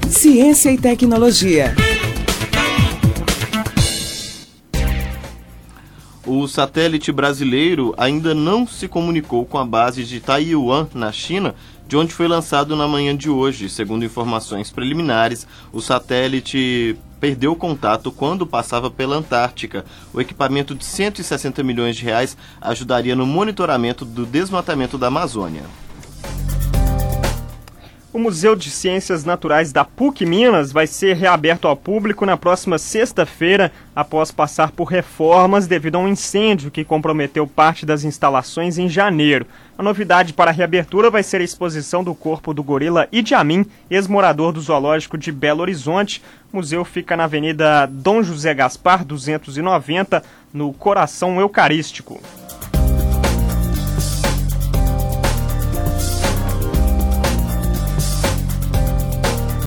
Ciência e tecnologia. O satélite brasileiro ainda não se comunicou com a base de Taiyuan, na China, de onde foi lançado na manhã de hoje. Segundo informações preliminares, o satélite perdeu contato quando passava pela Antártica. O equipamento de 160 milhões de reais ajudaria no monitoramento do desmatamento da Amazônia. O Museu de Ciências Naturais da PUC Minas vai ser reaberto ao público na próxima sexta-feira, após passar por reformas devido a um incêndio que comprometeu parte das instalações em janeiro. A novidade para a reabertura vai ser a exposição do corpo do gorila Idi Amin, ex-morador do zoológico de Belo Horizonte. O museu fica na Avenida Dom José Gaspar, 290, no Coração Eucarístico.